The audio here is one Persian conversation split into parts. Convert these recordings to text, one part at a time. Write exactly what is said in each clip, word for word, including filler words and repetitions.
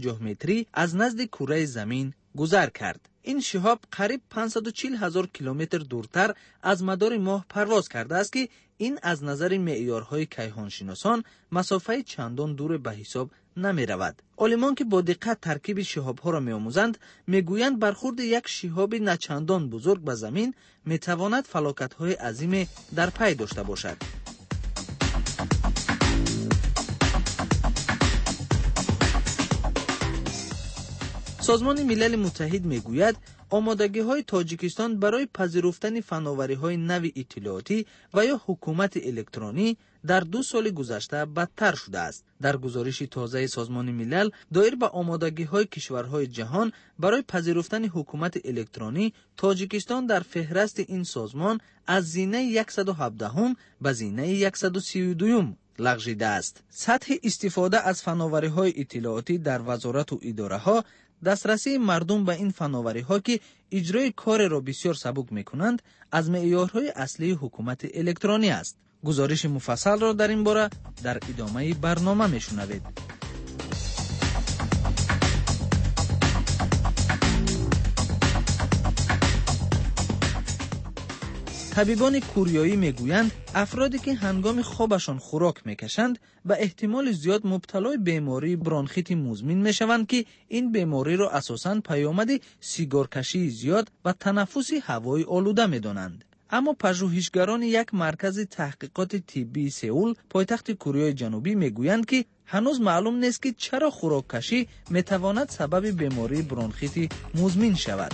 پنجاه متری از نزد کره زمین گذر کرد. این شهاب قریب پانصد و چهل هزار کیلومتر دورتر از مدار ماه پرواز کرده است که این از نظر معیارهای کیهانشناسان مسافه چندان دور به حساب نمی رود. عالمان که با دقت ترکیب شهاب ها را می آموزند می گویند برخورد یک شهاب نچندان بزرگ به زمین می تواند فلاکت های عظیم در پی داشته باشد. سازمان ملل متحد میگوید آمادگی‌های تاجیکستان برای پذیرفتن فناوری‌های نو اطلاعاتی و یا حکومت الکترونی در دو سال گذشته بدتر شده است. در گزارش تازه سازمان ملل دایر به آمادگی‌های کشورهای جهان برای پذیرفتن حکومت الکترونی، تاجیکستان در فهرست این سازمان از زینه صد و هفده به زینه صد و سی و دو لغزیده است. سطح استفاده از فناوری‌های اطلاعاتی در وزارت و اداره‌ها، دسترسی مردم به این فناوری‌ها که اجرای کار را بسیار سبک می‌کنند، از معیارهای اصلی حکومت الکترونی است. گزارش مفصل را در این باره در ادامه برنامه می‌شنوید. طبیبان کوریایی میگویند افرادی که هنگام خوابشان خوراک میکشند به احتمال زیاد مبتلای بیماری برونخیت مزمن میشوند که این بیماری را اساساً پیامد سیگارکشی زیاد و تنفس هوای آلوده میدانند. اما پژوهشگران یک مرکز تحقیقات طبی سئول پایتخت کره جنوبی میگویند که هنوز معلوم نیست که چرا خوراک کشی میتواند سبب بیماری برونخیت مزمن شود.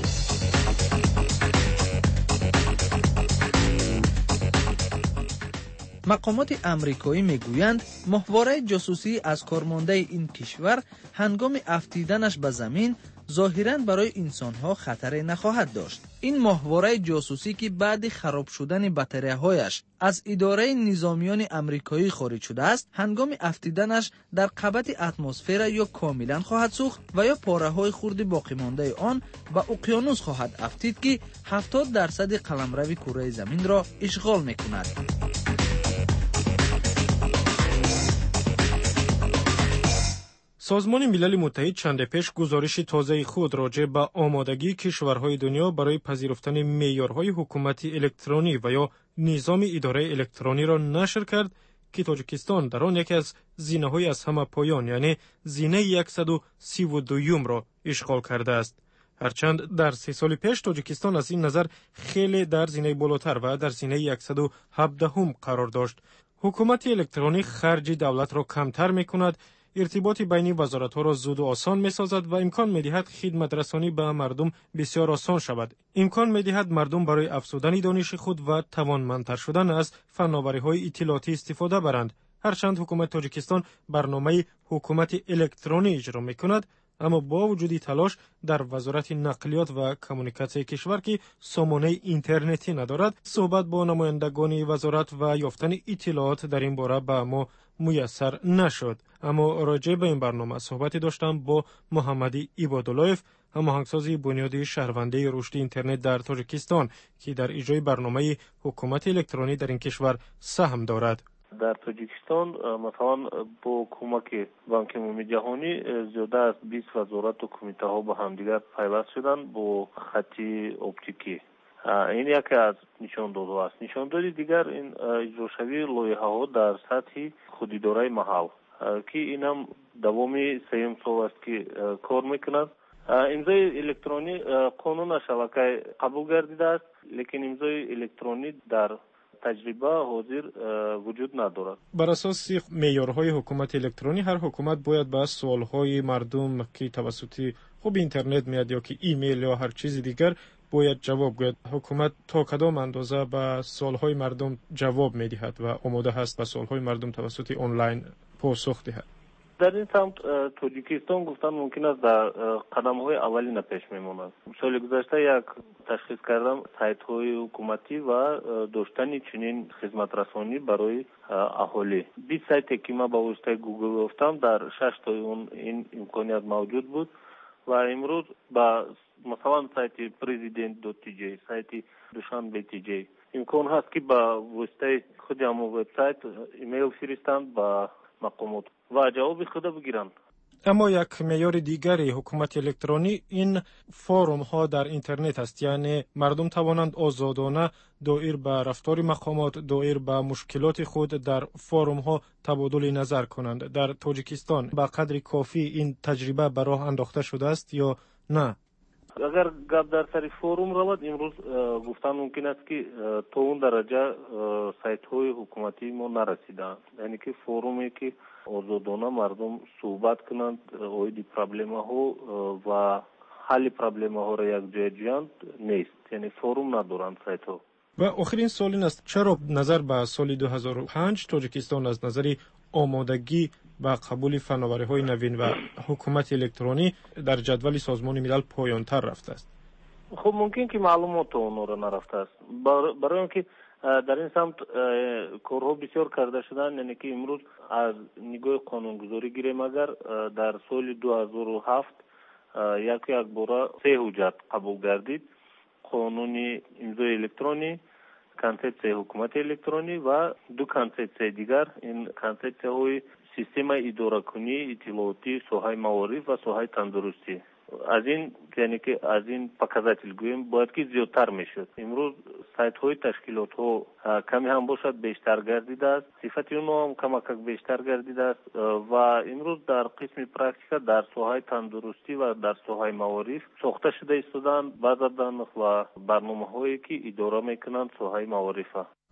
مقامات امریکایی میگویند ماهواره جاسوسی از کارمانده این کشور هنگام افتیدنش به زمین ظاهراً برای انسانها خطری نخواهد داشت. این ماهواره جاسوسی که بعد خراب شدن بطری‌هایش از اداره نظامیان امریکایی خارج شده است، هنگام افتیدنش در قبض اتمسفر یا کاملا خواهد سوخت و یا پاره‌های خرد باقی مانده آن به اقیانوس خواهد افتید که هفتاد درصد قلمرو کره زمین را اشغال می‌کند. سازمان ملل متحد چند پیش گزارش تازه خود راجع به آمادگی کشورهای دنیا برای پذیرفتن معیارهای حکومت الکترونی و یا نظام اداره الکترونی را نشر کرد که تاجیکستان در آن یکی از زینه‌های از همه پایان یعنی زینه صد و سی و دو را اشغال کرده است. هرچند در سه سال پیش تاجیکستان از این نظر خیلی در زینه بالاتر و در زینه صد و هفده قرار داشت. حکومت الکترونی خرج دولت را کمتر می‌کند، ارتباط بین وزارت‌ها را زود و آسان می‌سازد و امکان می‌دهد خدمت رسانی به مردم بسیار آسان شود. امکان می‌دهد مردم برای افزودن دانش خود و توانمندتر شدن از فناوری‌های اطلاعاتی استفاده برند. هرچند حکومت تاجیکستان برنامه حکومت الکترونی اجرا می‌کند، اما با وجود تلاش در وزارت نقلیات و کمونیکاسیون کشور که سامانه اینترنتی ندارد، صحبت با نمایندگان وزارت و یافتن اطلاعات در این باره به ما میسر نشد. اما راجع به این برنامه صحبتی داشتم با محمد عباداللهیف، هماهنگساز بنیادی شهروندی رشد اینترنت در تاجیکستان که در اجرای برنامه حکومت الکترونی در این کشور سهم دارد. در تاجیکستان مثلا با کمک بانک عمومی جهانی زیاده از بیست وزارت و کمیته ها با همدیگر پیوست شدن با خط اپتیکی. این یکی از نشاندادها است. نشاندادی دیگر این اجراشوی لایحه ها در سطح خوداداره محل که اینم دوامی سیم سال است که کار میکند. امضای الکترونی قانون شبکه قبول گردیده است، لیکن امضای الکترونی در تجربه حاضر وجود ندارد. بر اساس معیارهای حکومت الکترونی هر حکومت باید به سوالهای مردم که توسط خب اینترنت میاد یا که ایمیل یا هر چیز دیگر باید جواب گوید. حکومت تا کدام اندازه به سوالهای مردم جواب میدهد و آماده هست به سوالهای مردم توسط آنلاین پاسخ دهد؟ در این سمت تاجیکستان گفتن ممکن است در قدم های اولی نپیش میماند. سال گذشته یک تشخیص کردم سایت های حکومتی و داشتن چنین خدمت رسانی برای اهالی. بیست سایتی که ما با واسطه گوگل گفتم در شش تا اون این امکانیت موجود بود و امروز با مثلا سایت پرزیدنت دات تی جی، سایت دوشنبه تی جی امکان هست که با واسطه خود همون وبسایت ایمیل فرستند با مقامات و جواب خود بگیرند. اما یک معیار دیگری حکومت الکترونی این فوروم ها در اینترنت است، یعنی مردم توانند آزادانه دایر به رفتار مقامات، دایر به مشکلات خود در فوروم ها تبادل نظر کنند. در تاجیکستان به قدر کافی این تجربه به راه انداخته شده است یا نه؟ اگر گپ در سر فوروم رود، امروز گفتن ممکن است که تا اون درجه سایت های حکومتی ما نرسیدند. یعنی که فورومی که آزادانه مردم صحبت کنند، اوید پرابلم ها و حل پرابلم ها را یک جای جویند نیست. یعنی فوروم ندارند سایت ها. و آخرین سوال این است، چرا نظر به سال دو هزار و پنج تاجیکستان از نظر آمادگی به قبول فناوری‌های نوین و حکومت الکترونی در جدول سازمان ملل پایان‌تر رفته است؟ خب ممکن که معلومات اونها را نرفته است. برای اینکه در این سمت کارها بسیار کرده شدن. یعنی که امروز از نگاه قانونگذاری گیریم، اگر در سال دو هزار و هفت یک یک باره سه حجت قبول گردید: قانون امضای الکترونی، کنسپت حکومت الکترونی و دو کنسپت دیگر. این کنسپت های سیستم اداره کنی اطلاعاتی ساحه معارف و ساحه تندرستی. از این یعنی که از این показатель گویم باید که زیادتر میشد. امروز سایت های تشکیلات ها کمی هم باشد بیشتر گردیده است، صفت اونها هم کمک بیشتر گردیده است و امروز در قسم پرکتیکا در ساحه تندرستی و در ساحه معارف ساخته شده ایستادند بعض از و برنامه هایی که اداره میکنند ساحه معارف.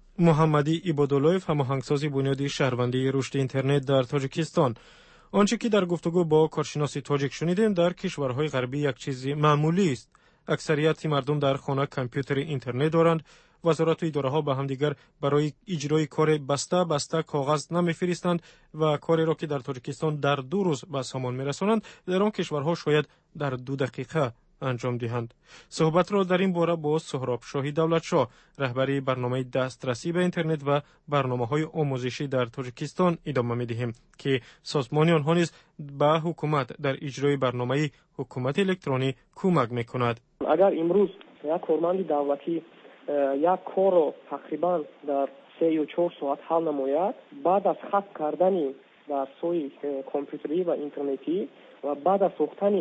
محمدی عباداللهیف، هماهنگساز بنیادی شهروندی رشد اینترنت در تاجیکستان. آنچه که در گفتگو با کارشناس تاجیک شنیدیم در کشورهای غربی یک چیز معمولی است. اکثریت مردم در خانه کامپیوتر اینترنت دارند. وزارت و اداره ها به همدیگر برای اجرای کار بسته بسته کاغذ نمیفرستند و کاری را که در تاجیکستان در دو روز به سامان میرسانند در آن کشورها شاید در دو دقیقه انجام دهند. صحبت را در این باره با سهراب شاهی دولتشاه، رهبری برنامه دسترسی به اینترنت و برنامه‌های آموزشی در تاجیکستان ادامه می‌دهیم که سازمان آنها نیز به حکومت در اجرای برنامه حکومت الکترونی کمک می‌کند. اگر امروز یک کارمند دولتی یک کار را تقریبا در سه یا چهار ساعت حل نماید، بعد از ختم کردن در سوی کامپیوتری و اینترنتی و بعد از ساختن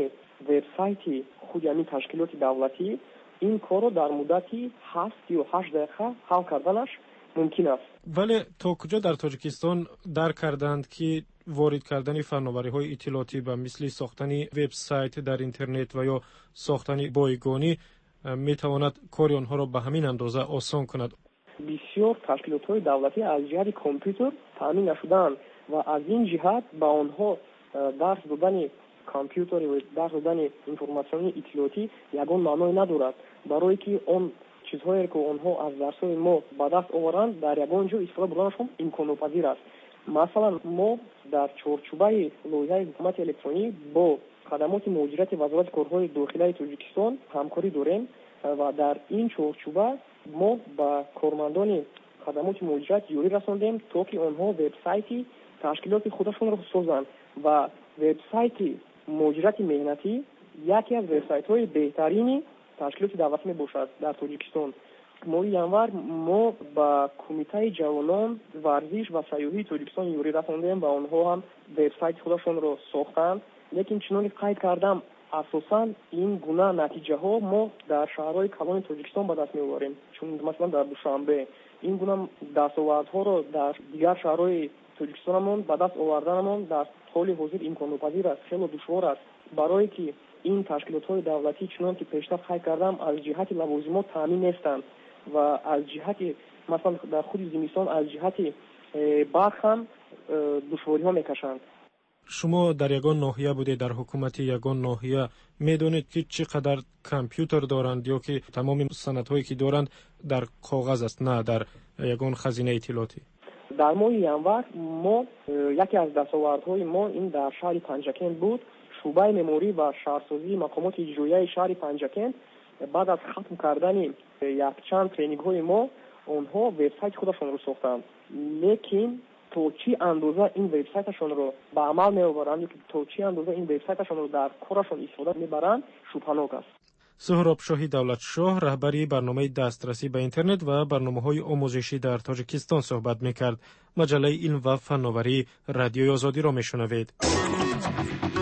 وبسایت خود یعنی تشکیلات دولتی، این کار را در مدتی هفت یا هشت دقیقه حل کردنش ممکن است. ولی تا کجا در تاجیکستان درک کردند که وارد کردن فناوری‌های اطلاعاتی به مثل ساختن وبسایت در اینترنت و یا ساختن بایگانی میتواند کار آنها را به همین اندازه آسان کند؟ بسیار تشکیلات‌های دولتی از جهت کامپیوتر تامین نشدند و از این جهت به آنها درس دادن کامپیوتر و درس دادن اینفورماسیون اطلاعاتی یگان معنی ندارد، برای که آن چیزهایی که آنها از درس‌های ما به دست آورند در یگان جا استفاده بردنشون امکان‌پذیر است. مثلا ما در چارچوبه لایحه حکومت الکترونی با خدمات مدیریت وزارت کارهای داخلی تاجیکستان همکاری داریم و در این چارچوبه ما با کارمندان خدمات مدیریت یاری رساندیم تا که آنها وبسایت تشکیلات خودشون را سازند و وبسایت مدیریت مهنتی یکی از وبسایت‌های بهترین تشکیلات دولتی می باشد در تاجیکستان. ما ینور ما با کمیته جوانان ورزش و سیاحی تاجیکستان یاری رساندیم و آنها هم وبسایت خودشون را ساختند، لیکن چنان قید کردم اساساً این گونه نتیجه ها ما در شهرهای کلان تاجیکستان به دست می‌آوریم. چون مثلا در دوشنبه این گونه دستاوردها را در دیگر شهرهای تاجیکستانمون به دست آوردنمون در حال حاضر امکان‌پذیر است، خیلی دشوار است، برای که این تشکیلات‌های دولتی چنان که پیشتر قید کردم از جهت لوازمات تامین نیستند و از جهت مثلا در خود زمستان از جهت برق هم دشواری‌ها می‌کشند. شما در یگان ناحیه بوده، در حکومت یگان ناحیه میدونید که چقدر کامپیوتر دارند یا که تمام سندهایی که دارند در کاغذ است، نه در یگان خزینه اطلاعاتی؟ در ماه ینور ما یکی از دستاوردهای ما این در شهر پنجکند بود. شعبه مموری و شهرسازی مقامات اجرایی شهر پنجکند بعد از ختم کردن یک چند ترینینگ های ما آنها وبسایت خودشون رو ساختند، لیکن تو چی اندازه این وبسایتشون رو به عمل میآورند یا تو چی اندازه این وبسایتشون رو در کارشون استفاده میبرند شبهه‌ناک است. سهراب شاهی دولتشاه، رهبری برنامه دسترسی به اینترنت و برنامه‌های آموزشی در تاجیکستان صحبت می‌کرد. مجله علم و فناوری رادیوی آزادی را می‌شنوید.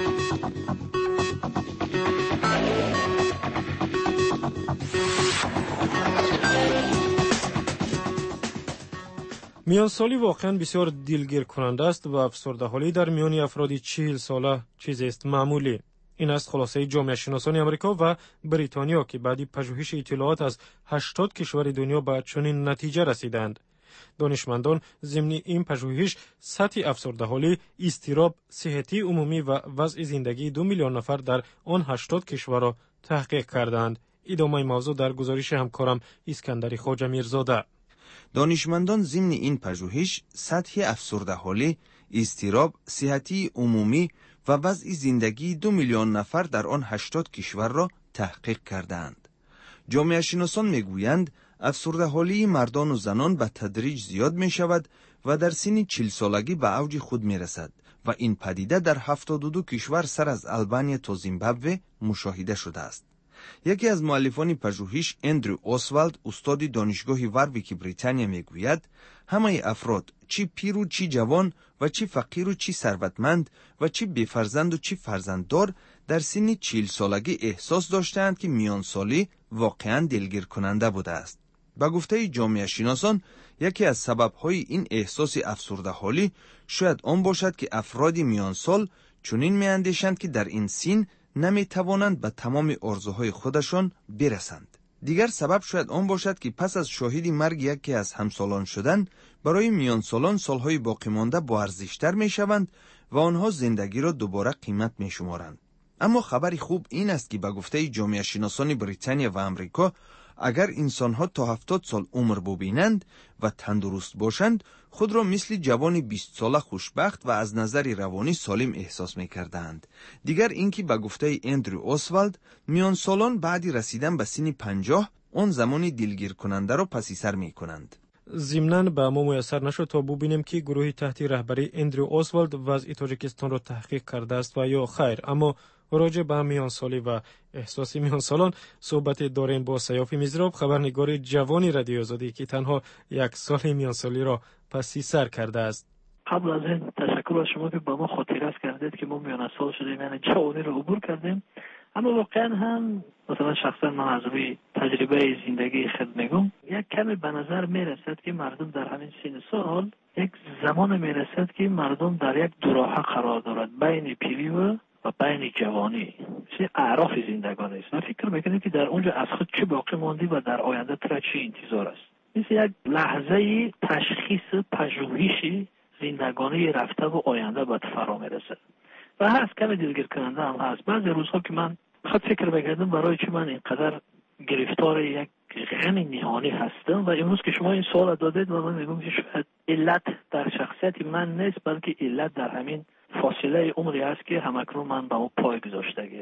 میان سالی واقعا بسیار دلگیر کننده است و افسرده حالی در میان افراد چهل ساله چیزی است معمولی. این است خلاصه جامعه شناسان امریکا و بریتانیا که بعد پژوهش اطلاعات از هشتاد کشور دنیا به چنین نتیجه رسیدند. دانشمندان ضمن این پژوهش سطح افسرده حالی، اضطراب، صحتی عمومی و وضع زندگی دو میلیون نفر در آن هشتاد کشور را تحقیق کردند. ادامه موضوع در گزارش همکارم اسکندر خواجه میرزاده. دانشمندان ضمن این پژوهش سطح افسرده حالی، اضطراب، صحتی عمومی و وضع زندگی دو میلیون نفر در آن هشتاد کشور را تحقیق کردند. جامعه شناسان میگویند افسرده حالی مردان و زنان به تدریج زیاد می شود و در سن چهل سالگی به اوج خود می رسد و این پدیده در هفتاد و دو کشور سر از آلبانیا تا زیمبابوه مشاهده شده است. یکی از مؤلفان پژوهش اندرو اوسوالد استاد دانشگاه وارویک بریتانیا میگوید همه افراد چی پیر و چی جوان و چی فقیر و چی ثروتمند و چی بی‌فرزند و چی فرزنددار در سن چهل سالگی احساس داشتند که میان سالی واقعاً دلگیر کننده بوده است. با گفته جامعه شناسان یکی از سبب‌های این احساس افسرده حالی شاید آن باشد که افراد میان سال چنین می‌اندیشند که در این سن نمی توانند به تمام آرزوهای خودشان برسند. دیگر سبب شاید آن باشد که پس از شاهد مرگ یکی از همسالان شدن برای میان سالان سالهای باقی مانده با ارزش‌تر می شوند و آنها زندگی را دوباره قیمت می شمارند. اما خبری خوب این است که به گفته جامعه شناسان بریتانیا و امریکا اگر انسان‌ها تا هفتاد سال عمر ببینند و تندرست باشند خود را مثل جوان بیست ساله خوشبخت و از نظر روانی سالم احساس می‌کردند. دیگر اینکه به گفته اندرو اوسوالد میان سالان بعد رسیدن به سن پنجاه آن زمانی دلگیر کننده را پس سر می‌کنند. ضمناً به ما میسر نشد تا ببینیم که گروهی تحت رهبری اندرو اوسوالد وضع تاجیکستان را تحقیق کرده است و یا خیر. اما راجع به میان سالی و احساس میان سالان صحبت داریم با سیاف میزراب، خبرنگار جوانی رادیو آزادی که تنها یک سال میان سالی را پسی سر کرده است. قبل از این تشکر از شما که با ما خاطره کردید که ما میان سال شدیم، یعنی جوانی رو عبور کردیم. اما واقعا هم مثلا شخصا من از روی تجربه زندگی خود میگم یک کمی به نظر میرسد که مردم در همین سن سال یک زمان میرسد که مردم در یک دوراهه قرار دارد بین پیری و و بین جوانی، چه اعراف زندگانی است. من فکر میکنم که در اونجا از خود چه باقی ماندی و در آینده تر چه انتظار است. مثل یک لحظه تشخیص پژوهش زندگانی رفته و آینده باید فرا میرسد و هست کمی دلگیر کننده هم هست. بعضی روزها که من خود فکر میکردم برای چی من اینقدر گرفتار یک غم نهانی هستم و امروز که شما این سوال دادید و من میگم که شاید علت در شخصیت من نیست بلکه علت در همین فاصله عمری است که همکنون من به اون پای گذاشتگی.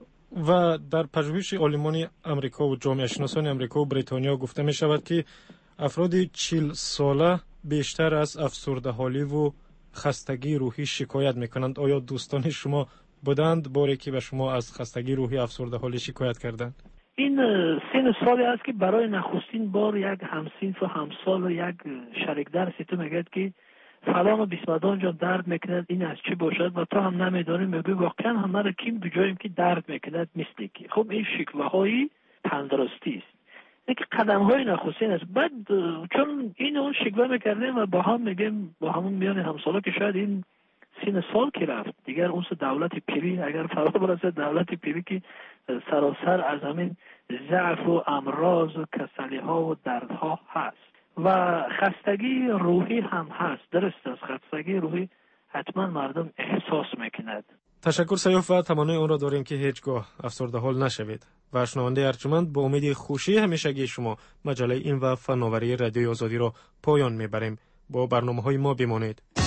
و در پژوهش عالمان امریکا و جامعه شناسان امریکا و بریتانیا گفته می شود که افراد چهل ساله بیشتر از افسرده حالی و خستگی روحی شکایت می کنند. آیا دوستان شما بودند باری که به شما از خستگی روحی افسرده حالی شکایت کردند؟ این سن سالی است که برای نخستین بار یک همسنف و همسال و یک شریک درس تو میگه که فلان و بیسمدان جان درد میکند، این از چی باشد و تو هم نمیدانی. میگوی واقعا همه را کیم بجاییم که درد میکند مثل که. خب این شکوه های تندرستی است، این که قدم های نخستین است. بعد چون این اون شکوه میکردیم و با هم میگیم با همون میان همسالا که شاید این سین سال که رفت دیگر اون دولت پیری اگر فرا برسد، دولت پیری که سراسر از همین ضعف و امراض و کسلی ها و دردها هست و خستگی روحی هم هست. درست است، خستگی روحی حتما مردم احساس میکند. تشکر سیاف و تمنای اون را داریم که هیچگاه افسرده حال نشوید. و شنونده ارجمند با امید خوشی همیشگی شما مجله این و فناوری رادیو آزادی را پایان میبریم. با برنامه های ما بمانید.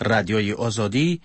رادیوی آزادی